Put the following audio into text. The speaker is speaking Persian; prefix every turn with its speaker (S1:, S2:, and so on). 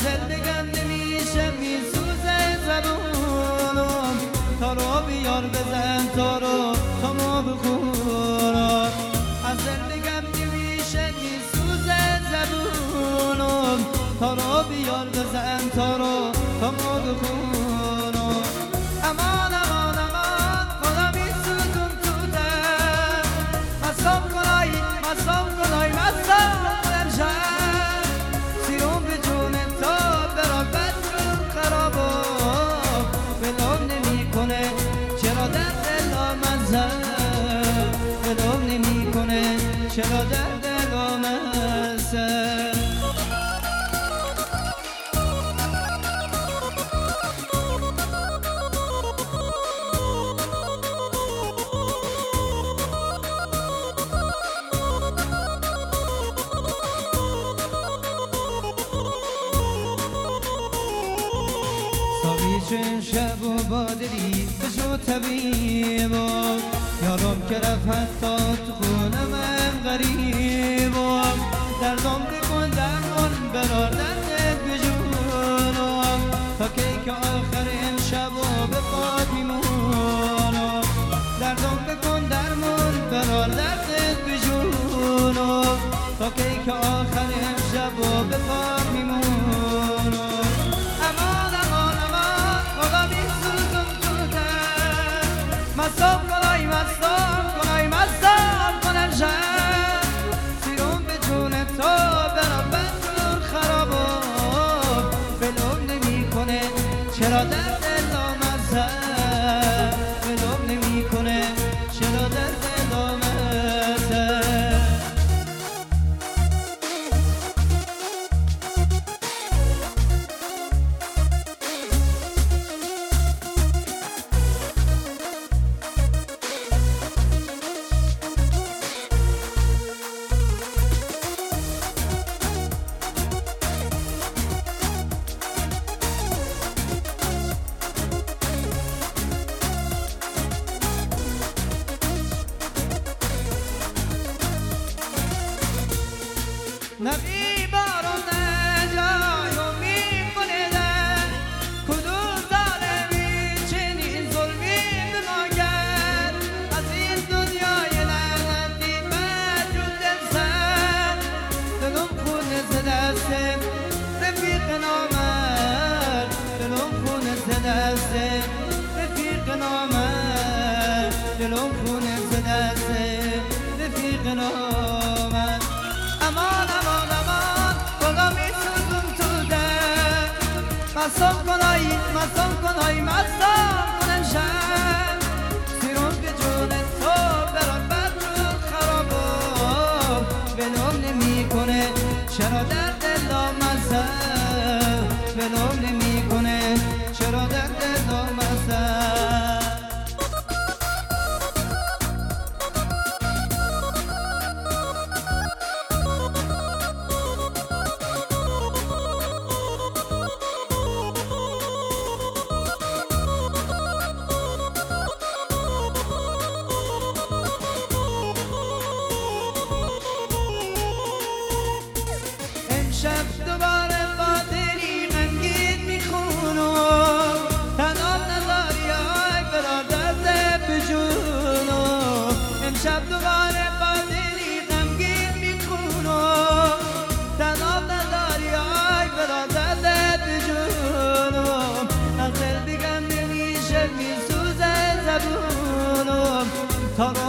S1: غزل بگم نمیشه میسوزه زبونم تا رو بیار بزن تا رو تا ما بخورم غزل بگم نمیشه میسوزه زبونم تا رو بیار بزن تا رو تا ما بخورم امان امان امان خدا میسوزم تو دل مصاب کنای مصاب کنم شد سیروم به جون تو برا بدرون خرابم ولم نمی کنه چرا در دلم ازم ولم نمی کنه چرا در دلم ازم چون شب و بادری بشو طبیبم یارم که رفت حتی تو خونه من غریبم دردم بکن درمان برار درد بجونم تا که آخر امشب و به پاد میمونم دردم بکن درمان برار درد بجونم تا که آخر امشب و به پاد میمونم امان امان امان خدا میسوزم تو دل مصاب کنم شد سیروم به جون تو برا بدرون خرابم ولم نمی کنه چرا در دلم ازم ولم نمی کنه چرا در دلم ازم نبی بارون جایو میکنه در کدوم ظالمی چنین ظلمی به ما کرد از این دنیای لعنتی مجروح دل زد دلم خونه ز دست رفیق نامرد دلم خونه ز دست رفیق نامرد دلم خونه ز دست رفیق نامرد امان امان امان خدا میسوزم تو دل مصاب کنای مصاب کنم شد سیروم به جون تو برا بدرون خرابم ولم نمی کنه چرا در دلم ازم ولم نمی کنه چرا در دلم ازم امشب دوباره با دلی غمگین میخونم تنها نذاری ای برادر بجونم امشب دوباره با دلی غمگین میخونم تنها نذاری ای برادر بجونم غزل بگم نمیشه میسوزه زبونم تا